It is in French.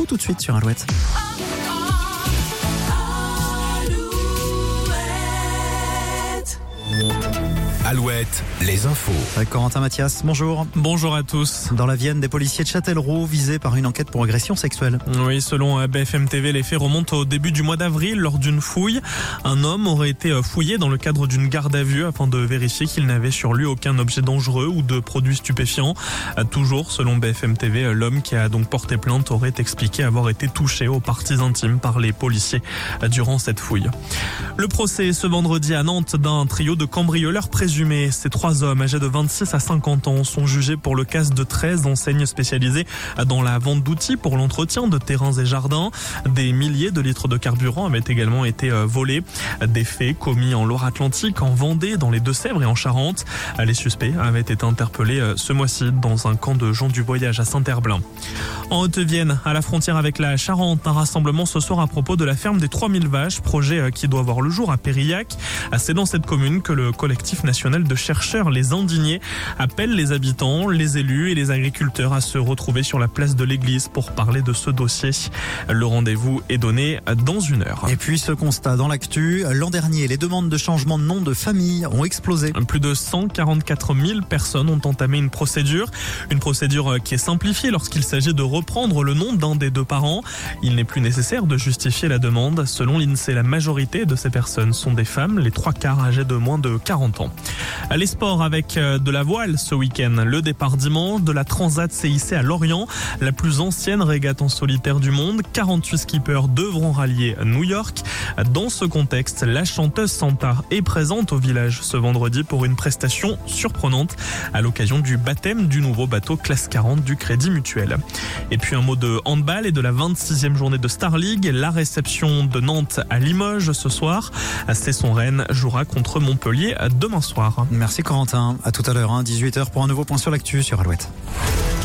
tout de suite sur Alouette. Alouette, les infos. Corentin Mathias, bonjour. Bonjour à tous. Dans la Vienne, des policiers de Châtellerault visés par une enquête pour agression sexuelle. Oui, selon BFM TV, les faits remontent au début du mois d'avril lors d'une fouille. Un homme aurait été fouillé dans le cadre d'une garde à vue afin de vérifier qu'il n'avait sur lui aucun objet dangereux ou de produits stupéfiants. Toujours selon BFM TV, l'homme qui a donc porté plainte aurait expliqué avoir été touché aux parties intimes par les policiers durant cette fouille. Le procès ce vendredi à Nantes d'un trio de cambrioleurs présumés. Ces 3 hommes âgés de 26 à 50 ans sont jugés pour le casse de 13 enseignes spécialisées dans la vente d'outils pour l'entretien de terrains et jardins. Des milliers de litres de carburant avaient également été volés. Des faits commis en Loire-Atlantique, en Vendée, dans les Deux-Sèvres et en Charente. Les suspects avaient été interpellés ce mois-ci dans un camp de gens du voyage à Saint-Herblain. En Haute-Vienne, à la frontière avec la Charente, un rassemblement ce soir à propos de la ferme des 3000 vaches, projet qui doit voir le jour à Périllac. C'est dans cette commune que le collectif national de chercheurs Les Indignés appelle les habitants, les élus et les agriculteurs à se retrouver sur la place de l'église pour parler de ce dossier. Le rendez-vous est donné dans 1 heure. Et puis ce constat dans l'actu, l'an dernier, les demandes de changement de nom de famille ont explosé. Plus de 144 000 personnes ont entamé une procédure qui est simplifiée lorsqu'il s'agit de reprendre le nom d'un des 2 parents. Il n'est plus nécessaire de justifier la demande. Selon l'INSEE, la majorité de ces personnes sont des femmes, les 3/4 âgées de moins de 40 ans. Les sports avec de la voile ce week-end. Le départ dimanche de la Transat s'est hissé à Lorient, la plus ancienne régate en solitaire du monde. 48 skippers devront rallier New York. Dans ce contexte, la chanteuse Santa est présente au village ce vendredi pour une prestation surprenante à l'occasion du baptême du nouveau bateau classe 40 du Crédit Mutuel. Et puis un mot de handball et de la 26e journée de Star League. La réception de Nantes à Limoges ce soir. Cesson-Rennes jouera contre Montpellier demain soir. Merci Corentin. À tout à l'heure, 18h pour un nouveau point sur l'actu sur Alouette.